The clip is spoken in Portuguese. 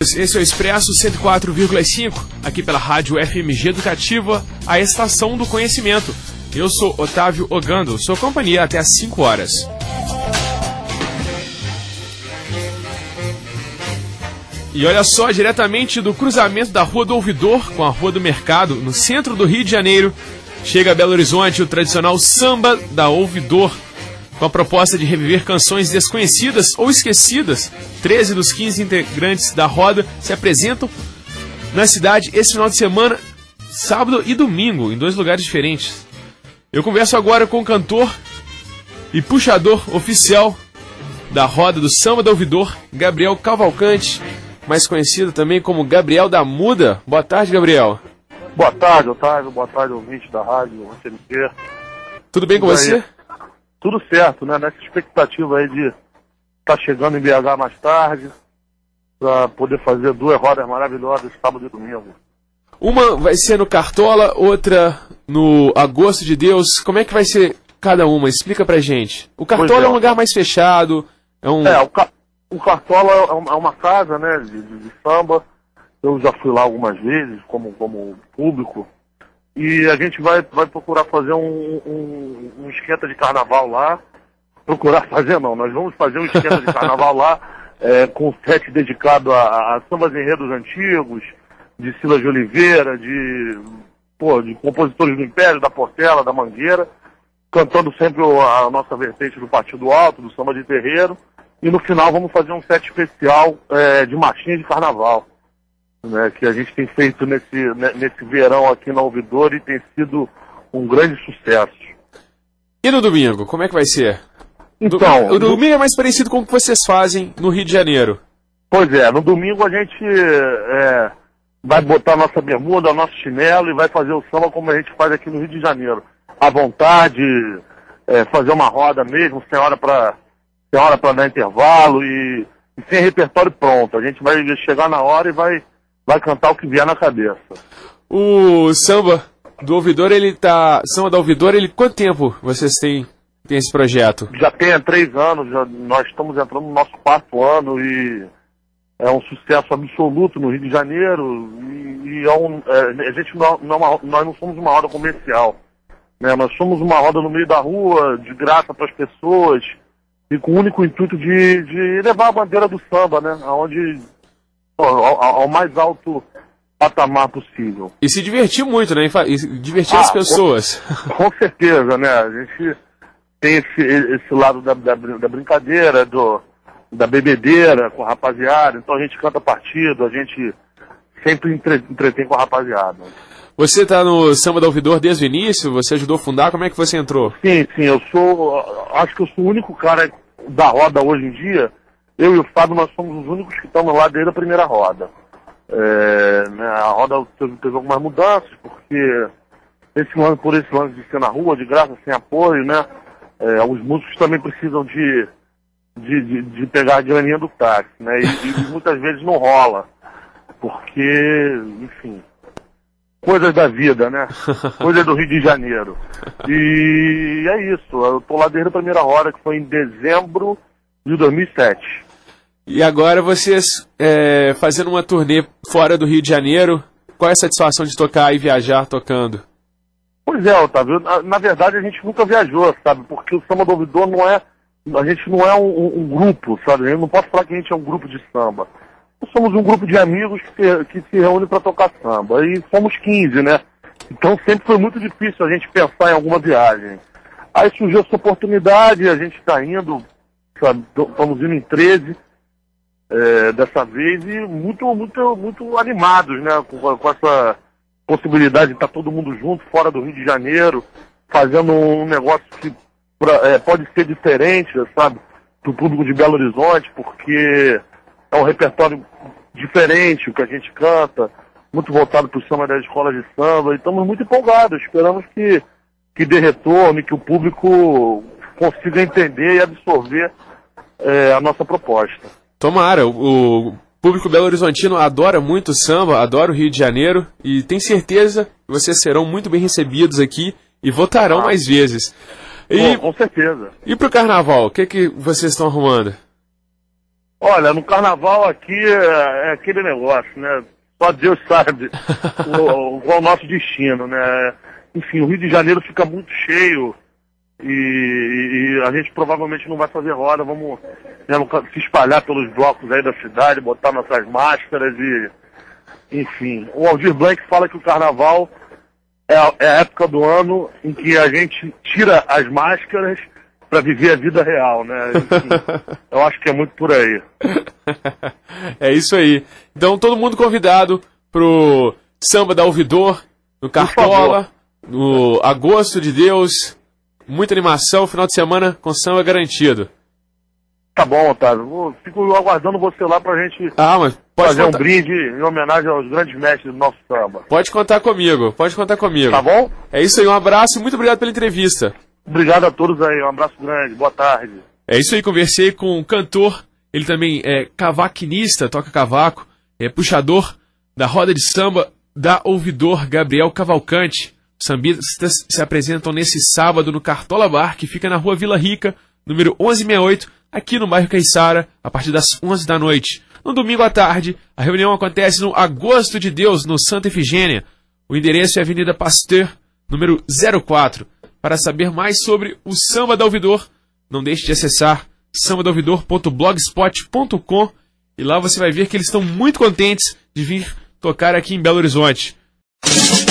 Esse é o Expresso 104,5, aqui pela Rádio FMG Educativa, a estação do conhecimento. Eu sou Otávio Ogando, sua companhia até às 5 horas. E olha só, diretamente do cruzamento da Rua do Ouvidor com a Rua do Mercado, no centro do Rio de Janeiro, chega a Belo Horizonte o tradicional Samba da Ouvidor, com a proposta de reviver canções desconhecidas ou esquecidas. 13 dos 15 integrantes da roda se apresentam na cidade esse final de semana, sábado e domingo, em 2 lugares diferentes. Eu converso agora com o cantor e puxador oficial da roda do Samba da Ouvidor, Gabriel Cavalcante, mais conhecido também como Gabriel da Muda. Boa tarde, Gabriel. Boa tarde, Otávio. Boa tarde, ouvinte da rádio FMG. Tudo bem com você? Tudo certo, né? Nessa expectativa aí de estar chegando em BH mais tarde, para poder fazer 2 rodas maravilhosas sábado e domingo. Uma vai ser no Cartola, outra no Agosto de Deus. Como é que vai ser cada uma? Explica pra gente. O Cartola é um lugar mais fechado. O Cartola é uma casa, né, de samba. Eu já fui lá algumas vezes como público. E a gente vai procurar fazer um esquenta de carnaval lá. Nós vamos fazer um esquenta de carnaval lá, com set dedicado a sambas enredos antigos, de Silas de Oliveira, de compositores do Império, da Portela, da Mangueira, cantando sempre a nossa vertente do Partido Alto, do samba de terreiro. E no final vamos fazer um set especial de marchinha de carnaval, né, que a gente tem feito nesse verão aqui na Ouvidor e tem sido um grande sucesso. E no domingo, como é que vai ser? Então, o domingo é mais parecido com o que vocês fazem no Rio de Janeiro. Pois é, no domingo a gente vai botar nossa bermuda, nosso chinelo e vai fazer o samba como a gente faz aqui no Rio de Janeiro. À vontade, fazer uma roda mesmo, sem hora para dar intervalo e sem repertório pronto. A gente vai chegar na hora e vai cantar o que vier na cabeça. O Samba do Ouvidor, Samba da Ouvidor, quanto tempo vocês têm esse projeto? Já tem há 3 anos, nós estamos entrando no nosso 4º ano e é um sucesso absoluto no Rio de Janeiro e nós não somos uma roda comercial, né? Nós somos uma roda no meio da rua, de graça para as pessoas e com o único intuito de levar a bandeira do samba, né? Ao mais alto patamar possível. E se divertir muito, né? E divertir as pessoas. Com certeza, né? A gente tem esse lado da brincadeira, da bebedeira com a rapaziada. Então a gente canta partido, a gente sempre entretém com a rapaziada. Você está no Samba da Ouvidor desde o início? Você ajudou a fundar? Como é que você entrou? Sim, acho que eu sou o único cara da roda hoje em dia. Eu e o Fábio, nós somos os únicos que estamos lá desde a primeira roda. A roda teve algumas mudanças, porque por esse lance de ser na rua, de graça, sem apoio, né? Os músicos também precisam de pegar a graninha do táxi, né? E muitas vezes não rola, porque, enfim, coisas da vida, né? Coisas do Rio de Janeiro. E é isso, eu tô lá desde a primeira roda, que foi em dezembro de 2007. E agora vocês fazendo uma turnê fora do Rio de Janeiro, qual é a satisfação de tocar e viajar tocando? Pois é, Otávio, na verdade a gente nunca viajou, sabe? Porque o Samba do Ouvidor a gente não é um grupo, sabe? Eu não posso falar que a gente é um grupo de samba. Nós somos um grupo de amigos que se reúne para tocar samba. E somos 15, né? Então sempre foi muito difícil a gente pensar em alguma viagem. Aí surgiu essa oportunidade, a gente está indo, sabe? Estamos indo em 13 dessa vez e muito animados, né? Com essa possibilidade de estar todo mundo junto, fora do Rio de Janeiro, fazendo um negócio que pode ser diferente, sabe? Do público de Belo Horizonte, porque é um repertório diferente o que a gente canta, muito voltado para o samba das escolas de samba, e estamos muito empolgados, esperamos que dê retorno e que o público consiga entender e absorver a nossa proposta. Tomara, o público belo-horizontino adora muito samba, adora o Rio de Janeiro, e tem certeza que vocês serão muito bem recebidos aqui e votarão mais vezes. Com certeza. E pro carnaval, o que vocês estão arrumando? Olha, no carnaval aqui é aquele negócio, né? Só Deus sabe qual o nosso destino, né? Enfim, o Rio de Janeiro fica muito cheio e a gente provavelmente não vai fazer roda, vamos se espalhar pelos blocos aí da cidade, botar nossas máscaras e... Enfim, o Aldir Blanc fala que o carnaval é a época do ano em que a gente tira as máscaras para viver a vida real, né? Enfim, eu acho que é muito por aí. É isso aí. Então, todo mundo convidado pro Samba da Ouvidor, no Cartola, no Agosto de Deus. Muita animação, final de semana com samba garantido. Tá bom, Otávio. Fico aguardando você lá pra gente mas fazer um brinde em homenagem aos grandes mestres do nosso samba. Pode contar comigo, pode contar comigo. Tá bom? É isso aí, um abraço e muito obrigado pela entrevista. Obrigado a todos aí, um abraço grande, boa tarde. É isso aí, conversei com um cantor, ele também é cavaquinista, toca cavaco, é puxador da roda de samba da Ouvidor, Gabriel Cavalcante. Os sambistas se apresentam nesse sábado no Cartola Bar, que fica na rua Vila Rica, número 1168, aqui no bairro Caiçara, a partir das 11 da noite. No domingo à tarde, a reunião acontece no Agosto de Deus, no Santa Efigênia. O endereço é Avenida Pasteur, número 04. Para saber mais sobre o Samba da Ouvidor, não deixe de acessar sambadaouvidor.blogspot.com e lá você vai ver que eles estão muito contentes de vir tocar aqui em Belo Horizonte.